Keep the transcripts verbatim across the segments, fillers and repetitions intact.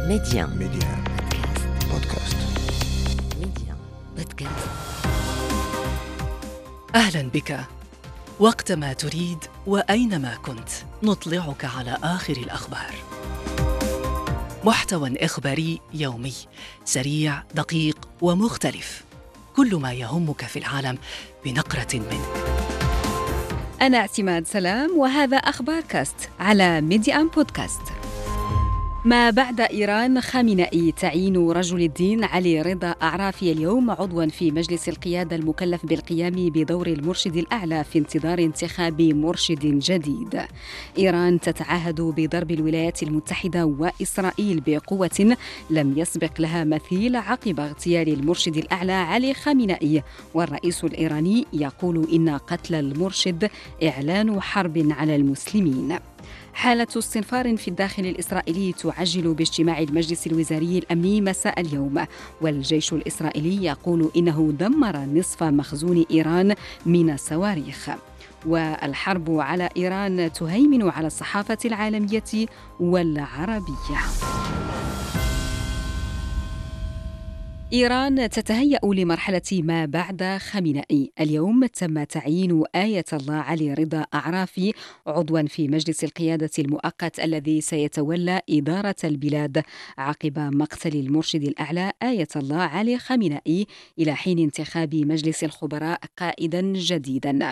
ميديان ميديان بودكاست. ميديان بودكاست. أهلا بك. وقتما تريد وأينما كنت نطلعك على آخر الأخبار. محتوى إخباري يومي سريع دقيق ومختلف، كل ما يهمك في العالم بنقرة منه. أنا اعتماد سلام وهذا أخبار كاست على ميديان بودكاست. ما بعد إيران، خامنئي تعيين رجل الدين علي رضا أعرافي اليوم عضواً في مجلس القيادة المكلف بالقيام بدور المرشد الأعلى في انتظار انتخاب مرشد جديد. إيران تتعهد بضرب الولايات المتحدة وإسرائيل بقوة لم يسبق لها مثيل عقب اغتيال المرشد الأعلى علي خامنئي، والرئيس الإيراني يقول إن قتل المرشد إعلان حرب على المسلمين. حالة استنفار في الداخل الإسرائيلي تعجل باجتماع المجلس الوزاري الأمني مساء اليوم، والجيش الإسرائيلي يقول إنه دمر نصف مخزون إيران من الصواريخ. والحرب على إيران تهيمن على الصحافة العالمية والعربية. إيران تتهيأ لمرحلة ما بعد خامنئي. اليوم تم تعيين آية الله علي رضا أعرافي عضواً في مجلس القيادة المؤقت الذي سيتولى إدارة البلاد عقب مقتل المرشد الأعلى آية الله علي خامنئي إلى حين انتخاب مجلس الخبراء قائداً جديداً.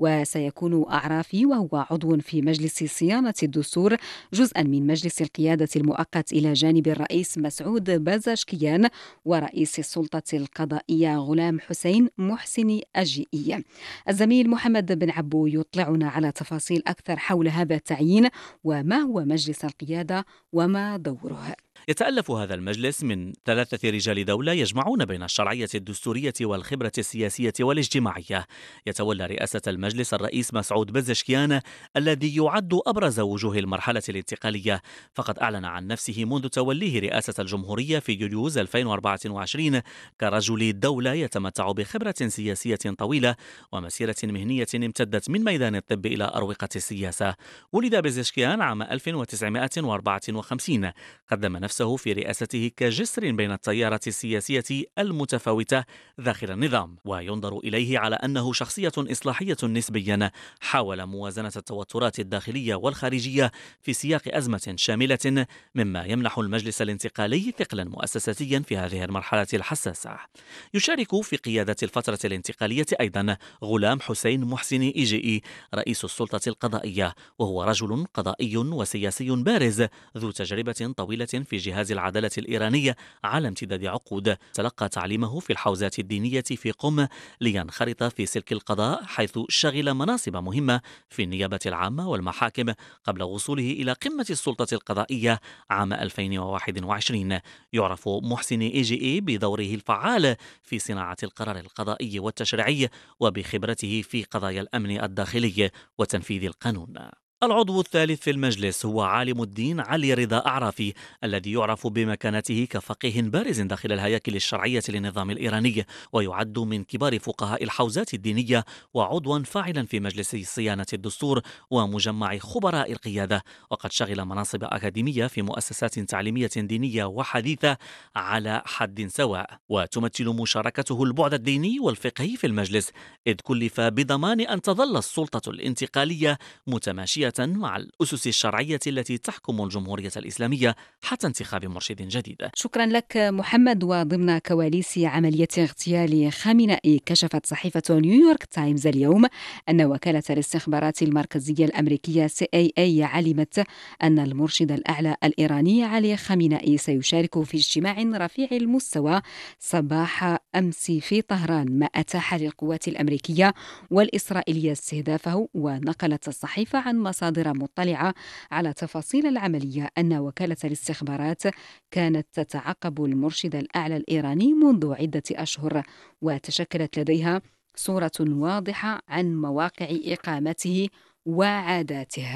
وسيكون أعرافي وهو عضو في مجلس صيانة الدستور جزءاً من مجلس القيادة المؤقت إلى جانب الرئيس مسعود بازشكيان ورئيس السلطة القضائية غلام حسين محسن أجيئي. الزميل محمد بن عبو يطلعنا على تفاصيل أكثر حول هذا التعيين وما هو مجلس القيادة وما دوره. يتألف هذا المجلس من ثلاثة رجال دولة يجمعون بين الشرعية الدستورية والخبرة السياسية والاجتماعية. يتولى رئاسة المجلس الرئيس مسعود بازشكيان الذي يعد أبرز وجوه المرحلة الانتقالية، فقد أعلن عن نفسه منذ توليه رئاسة الجمهورية في يوليوز ألفين وأربعة وعشرين كرجل دولة يتمتع بخبرة سياسية طويلة ومسيرة مهنية امتدت من ميدان الطب إلى أروقة السياسة. ولد بازشكيان عام ألف وتسعمائة وأربعة وخمسين. قدم نفسه في رئاسته كجسر بين التيارة السياسية المتفاوتة داخل النظام، وينظر إليه على أنه شخصية إصلاحية نسبيا حاول موازنة التوترات الداخلية والخارجية في سياق أزمة شاملة، مما يمنح المجلس الانتقالي ثقلا مؤسساتيا في هذه المرحلة الحساسة. يشارك في قيادة الفترة الانتقالية أيضا غلام حسين محسن إيجيئي رئيس السلطة القضائية، وهو رجل قضائي وسياسي بارز ذو تجربة طويلة في جهاز العدالة الإيراني على امتداد عقود. تلقى تعليمه في الحوزات الدينية في قم لينخرط في سلك القضاء، حيث شغل مناصب مهمة في النيابة العامة والمحاكم قبل وصوله إلى قمة السلطة القضائية عام ألفين وواحد وعشرين. يعرف محسن إيجيئي بدوره الفعال في صناعة القرار القضائي والتشريعي وبخبرته في قضايا الأمن الداخلي وتنفيذ القانون. العضو الثالث في المجلس هو عالم الدين علي رضا أعرافي الذي يعرف بمكانته كفقيه بارز داخل الهياكل الشرعية للنظام الإيراني، ويعد من كبار فقهاء الحوزات الدينية وعضوا فاعلا في مجلس صيانة الدستور ومجمع خبراء القيادة، وقد شغل مناصب أكاديمية في مؤسسات تعليمية دينية وحديثة على حد سواء. وتمثل مشاركته البعد الديني والفقهي في المجلس، إذ كلف بضمان أن تظل السلطة الانتقالية متماشية مع الأسس الشرعية التي تحكم الجمهورية الإسلامية حتى انتخاب مرشد جديد. شكرا لك محمد. وضمن كواليس عملية اغتيال خامنئي، كشفت صحيفة نيويورك تايمز اليوم أن وكالة الاستخبارات المركزية الأمريكية سي إيه إيه علمت أن المرشد الأعلى الإيراني علي خامنئي سيشارك في اجتماع رفيع المستوى صباح أمس في طهران، ما أتاح للقوات الأمريكية والإسرائيلية استهدافه. ونقلت الصحيفة عن مصادر مطلعة على تفاصيل العملية أن وكالة الاستخبارات كانت تتعقب المرشد الأعلى الإيراني منذ عدة أشهر، وتشكلت لديها صورة واضحة عن مواقع إقامته وعاداته.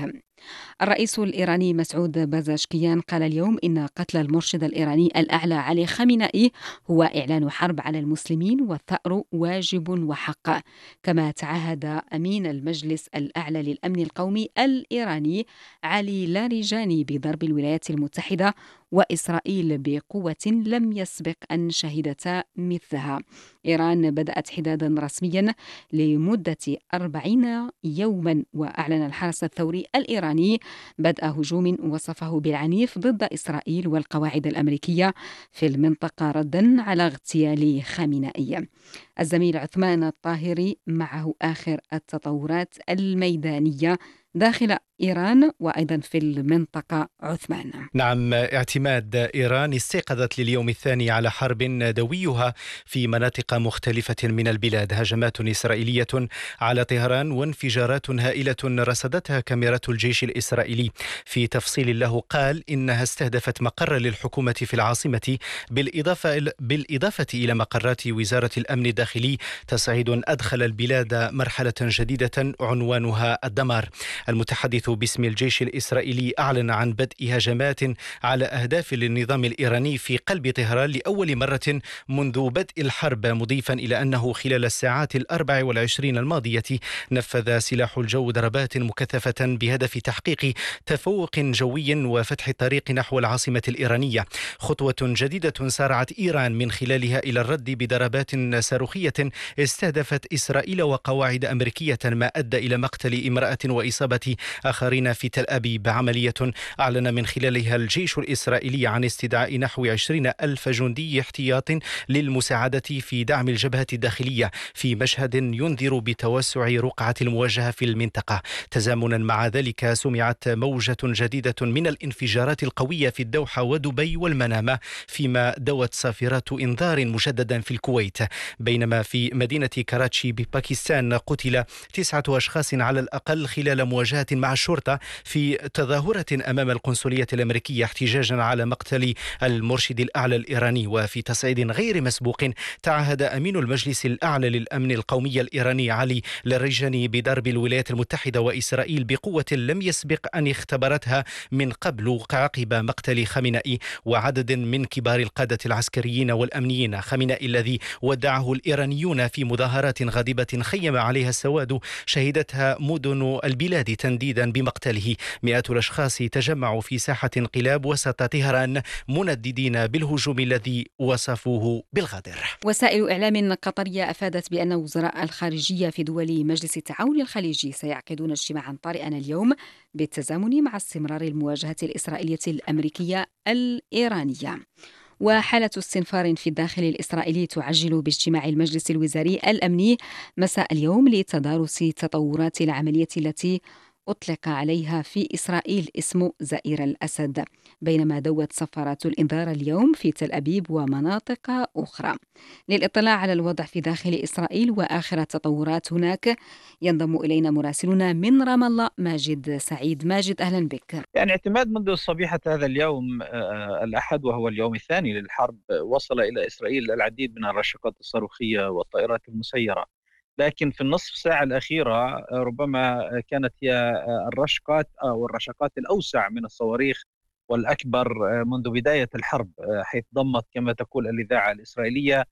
الرئيس الإيراني مسعود بازاشكيان قال اليوم إن قتل المرشد الإيراني الأعلى علي خامنئي هو إعلان حرب على المسلمين والثأر واجب وحق. كما تعهد أمين المجلس الأعلى للأمن القومي الإيراني علي لاريجاني بضرب الولايات المتحدة وإسرائيل بقوة لم يسبق أن شهدتا مثلها. إيران بدأت حدادا رسميا لمدة أربعين يوما، وأعلن الحرس الثوري الإيراني بدء هجوم وصفه بالعنيف ضد إسرائيل والقواعد الأمريكية في المنطقة ردا على اغتيال خامنئي. الزميل عثمان الطاهري معه آخر التطورات الميدانية داخل إيران وأيضا في المنطقة. عثمان. نعم اعتماد، إيران استيقظت لليوم الثاني على حرب دويها في مناطق مختلفة من البلاد. هجمات إسرائيلية على طهران وانفجارات هائلة رصدتها كاميرات الجيش الإسرائيلي. في تفصيل له قال إنها استهدفت مقر للحكومة في العاصمة بالإضافة, بالإضافة إلى مقرات وزارة الأمن الداخلي، تصعيد أدخل البلاد مرحلة جديدة عنوانها الدمار. المتحدث باسم الجيش الإسرائيلي أعلن عن بدء هجمات على أهداف للنظام الإيراني في قلب طهران لأول مرة منذ بدء الحرب، مضيفا إلى أنه خلال الساعات الأربع والعشرين الماضية نفذ سلاح الجو ضربات مكثفة بهدف تحقيق تفوق جوي وفتح الطريق نحو العاصمة الإيرانية. خطوة جديدة سارعت إيران من خلالها إلى الرد بضربات صاروخية استهدفت إسرائيل وقواعد أمريكية، ما أدى إلى مقتل امرأة وإصابة آخرين في تل أبيب. عملية أعلن من خلالها الجيش الإسرائيلي عن استدعاء نحو عشرين ألف جندي احتياط للمساعدة في دعم الجبهة الداخلية، في مشهد ينذر بتوسع رقعة المواجهة في المنطقة. تزامنا مع ذلك سمعت موجة جديدة من الانفجارات القوية في الدوحة ودبي والمنامة، فيما دوت صافرات إنذار مجددا في الكويت. بينما في مدينة كراتشي بباكستان قتل تسعة أشخاص على الأقل خلال مواجهة مع الشرطة في تظاهرة أمام القنصلية الأمريكية احتجاجا على مقتل المرشد الأعلى الإيراني. وفي تصعيد غير مسبوق تعهد أمين المجلس الأعلى للأمن القومي الإيراني علي لاريجاني بضرب الولايات المتحدة وإسرائيل بقوة لم يسبق أن اختبرتها من قبل عقب مقتل خامنئي وعدد من كبار القادة العسكريين والأمنيين. خامنئي الذي ودعه الإيرانيون في مظاهرات غاضبة خيم عليها السواد شهدتها مدن البلاد تنديدا بمقتله. مئات الأشخاص تجمعوا في ساحة انقلاب وسط طهران منددين بالهجوم الذي وصفوه بالغادر. وسائل إعلام قطرية أفادت بأن وزراء الخارجية في دول مجلس التعاون الخليجي سيعقدون اجتماعا طارئا اليوم بالتزامن مع استمرار المواجهة الإسرائيلية الأمريكية الإيرانية. وحالة استنفار في الداخل الإسرائيلي تعجل باجتماع المجلس الوزاري الأمني مساء اليوم لتدارس تطورات العملية التي أطلق عليها في إسرائيل اسم زئير الأسد، بينما دوت صفارات الإنذار اليوم في تل أبيب ومناطق أخرى. للإطلاع على الوضع في داخل إسرائيل وآخر التطورات هناك ينضم إلينا مراسلنا من رام الله ماجد سعيد. ماجد أهلا بك. يعني اعتماد منذ صبيحة هذا اليوم آه الأحد وهو اليوم الثاني للحرب وصل إلى إسرائيل العديد من الرشقات الصاروخية والطائرات المسيرة، لكن في النصف ساعة الأخيرة ربما كانت هي الرشقات أو الرشقات الأوسع من الصواريخ والأكبر منذ بداية الحرب، حيث ضمت كما تقول الإذاعة الإسرائيلية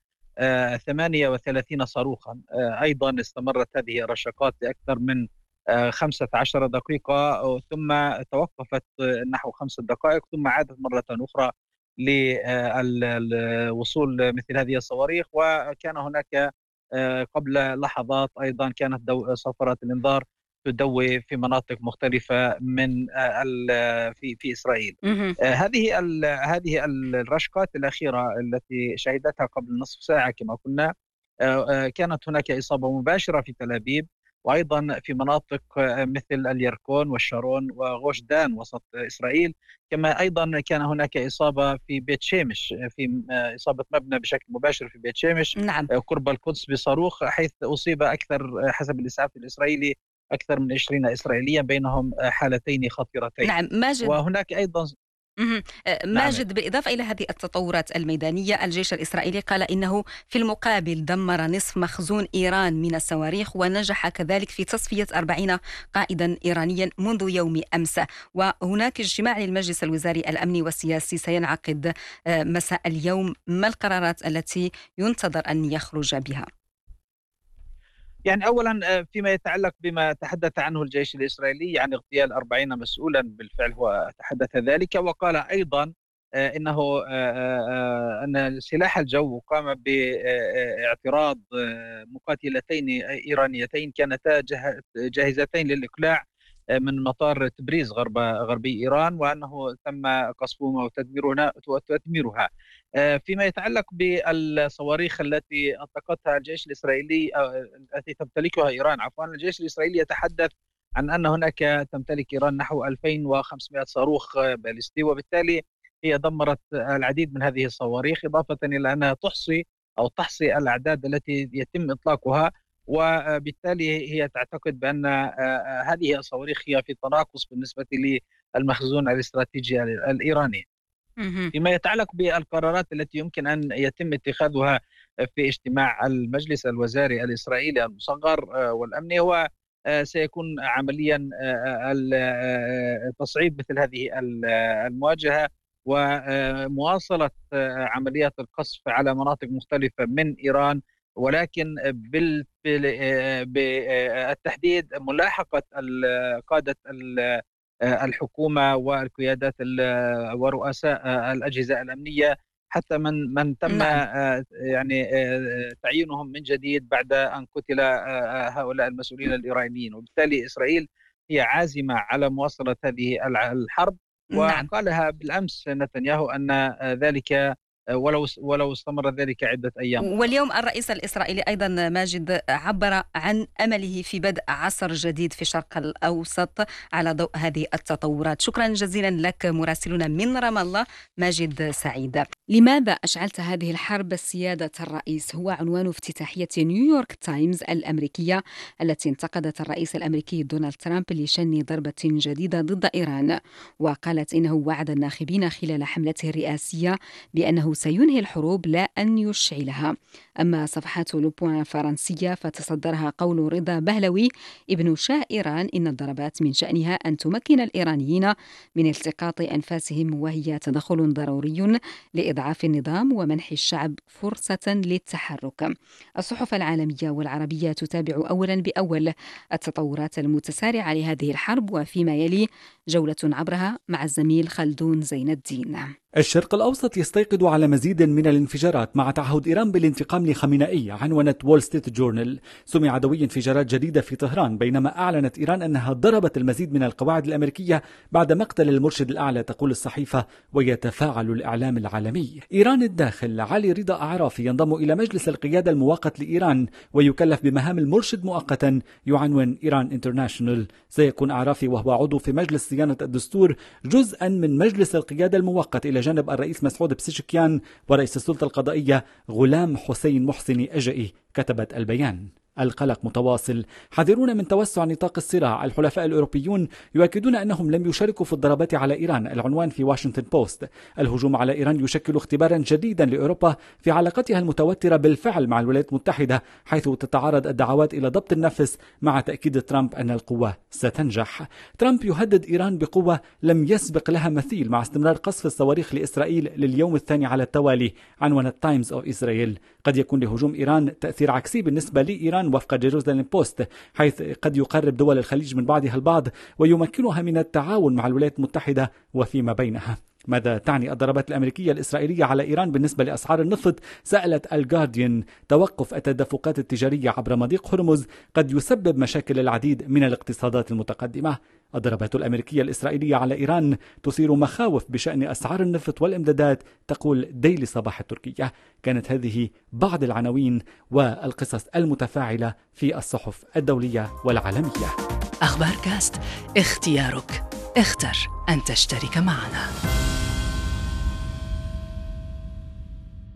ثمانية وثلاثين صاروخا. أيضا استمرت هذه الرشقات لأكثر من خمسة عشر دقيقة، ثم توقفت نحو خمس دقائق ثم عادت مرة أخرى للوصول مثل هذه الصواريخ. وكان هناك قبل لحظات أيضا كانت صفارات الإنذار تدوي في مناطق مختلفة من في في إسرائيل. هذه هذه الرشقات الأخيرة التي شهدتها قبل نصف ساعة كما قلنا، كانت هناك إصابة مباشرة في تل أبيب وأيضا في مناطق مثل اليركون والشارون وغوش دان وسط إسرائيل، كما أيضا كان هناك إصابة في بيت شيمش، في إصابة مبنى بشكل مباشر في بيت شيمش نعم. قرب القدس بصاروخ، حيث أصيب أكثر حسب الإسعاف الإسرائيلي أكثر من عشرين إسرائيليا، بينهم حالتين خطيرتين. نعم ماجد. وهناك أيضا ماجد، بالإضافة إلى هذه التطورات الميدانية، الجيش الإسرائيلي قال إنه في المقابل دمر نصف مخزون إيران من الصواريخ، ونجح كذلك في تصفية أربعين قائدا إيرانيا منذ يوم أمس. وهناك اجتماع للمجلس الوزاري الأمني والسياسي سينعقد مساء اليوم. ما القرارات التي ينتظر أن يخرج بها؟ يعني أولا فيما يتعلق بما تحدث عنه الجيش الإسرائيلي، يعني اغتيال أربعين مسؤولا، بالفعل هو تحدث ذلك، وقال أيضا إنه أن سلاح الجو قام باعتراض مقاتلتين إيرانيتين كانتا جاهزتين للإقلاع من مطار تبريز غرب غربي إيران، وأنه تم قصفهما وتدميرها. فيما يتعلق بالصواريخ التي أطلقتها الجيش الإسرائيلي التي تمتلكها إيران، عفوا الجيش الإسرائيلي يتحدث عن أن هناك تمتلك إيران نحو ألفين وخمسمائة صاروخ باليستي، وبالتالي هي دمرت العديد من هذه الصواريخ، إضافة إلى أنها تحصي أو تحصي الأعداد التي يتم إطلاقها، وبالتالي هي تعتقد بأن هذه الصواريخ هي في تناقص بالنسبة للمخزون الاستراتيجي الإيراني. فيما يتعلق بالقرارات التي يمكن أن يتم اتخاذها في اجتماع المجلس الوزاري الإسرائيلي المصغر والأمني، هو سيكون عمليا تصعيد مثل هذه المواجهة ومواصلة عمليات القصف على مناطق مختلفة من إيران، ولكن بالتحديد ملاحقة قادة الحكومة والقيادات ورؤساء الأجهزة الأمنية، حتى من من تم نعم. يعني تعيينهم من جديد بعد أن قتل هؤلاء المسؤولين الإيرانيين. وبالتالي إسرائيل هي عازمة على مواصلة هذه الحرب، وقالها نعم. بالأمس نتنياهو أن ذلك ولو ولو استمر ذلك عدة أيام. واليوم الرئيس الإسرائيلي أيضا ماجد عبر عن أمله في بدء عصر جديد في الشرق الأوسط على ضوء هذه التطورات. شكرا جزيلا لك مراسلنا من رام الله ماجد سعيد. لماذا أشعلت هذه الحرب سيادة الرئيس؟ هو عنوان افتتاحية نيويورك تايمز الأمريكية التي انتقدت الرئيس الأمريكي دونالد ترامب لشن ضربة جديدة ضد إيران، وقالت إنه وعد الناخبين خلال حملته الرئاسية بأنه سينهي الحروب لا أن يشعلها. أما صفحات لوبوان الفرنسية فتصدرها قول رضا بهلوي ابن شاه إيران إن الضربات من شأنها أن تمكن الإيرانيين من التقاط أنفاسهم، وهي تدخل ضروري لإضعاف النظام ومنح الشعب فرصة للتحرك. الصحف العالمية والعربية تتابع أولا بأول التطورات المتسارعة لهذه الحرب، وفيما يلي جولة عبرها مع الزميل خلدون زين الدين. الشرق الأوسط يستيقظ على مزيد من الانفجارات مع تعهد إيران بالانتقام لخامنئي. عنونت وول ستريت جورنال: سمع دوي انفجارات جديدة في طهران بينما أعلنت إيران أنها ضربت المزيد من القواعد الأمريكية بعد مقتل المرشد الأعلى، تقول الصحيفة، ويتفاعل الإعلام العالمي. إيران الداخل: علي رضا أعرافي ينضم إلى مجلس القيادة المؤقت لإيران ويكلف بمهام المرشد مؤقتا. يعنون إيران انترناشونال: سيكون أعرافي وهو عضو في مجلس صيانة الدستور جزءا من مجلس القيادة المؤقت إلى جانب الرئيس مسعود بسيشكيان ورئيس السلطة القضائية غلام حسين محسني أجئي. كتبت البيان: القلق متواصل، حذرون من توسع نطاق الصراع. الحلفاء الأوروبيون يؤكدون أنهم لم يشاركوا في الضربات على إيران. العنوان في واشنطن بوست: الهجوم على إيران يشكل اختبارا جديدا لأوروبا في علاقتها المتوترة بالفعل مع الولايات المتحدة، حيث تتعارض الدعوات إلى ضبط النفس مع تأكيد ترامب أن القوة ستنجح. ترامب يهدد إيران بقوة لم يسبق لها مثيل مع استمرار قصف الصواريخ لإسرائيل لليوم الثاني على التوالي. عنوان التايمز أوف إسرائيل: قد يكون لهجوم إيران تأثير عكسي بالنسبة لإيران وفق جيروزاليم بوست، حيث قد يقرب دول الخليج من بعضها البعض ويمكنها من التعاون مع الولايات المتحدة وفيما بينها. ماذا تعني الضربات الأمريكية الإسرائيلية على إيران بالنسبة لأسعار النفط؟ سألت الجارديان: توقف التدفقات التجارية عبر مضيق هرمز قد يسبب مشاكل العديد من الاقتصادات المتقدمة. الضربات الأمريكية الإسرائيلية على إيران تثير مخاوف بشأن أسعار النفط والإمدادات، تقول ديلي صباح التركية. كانت هذه بعض العناوين والقصص المتفاعلة في الصحف الدولية والعالمية. أخبار كاست، اختيارك، اختر أن تشترك معنا.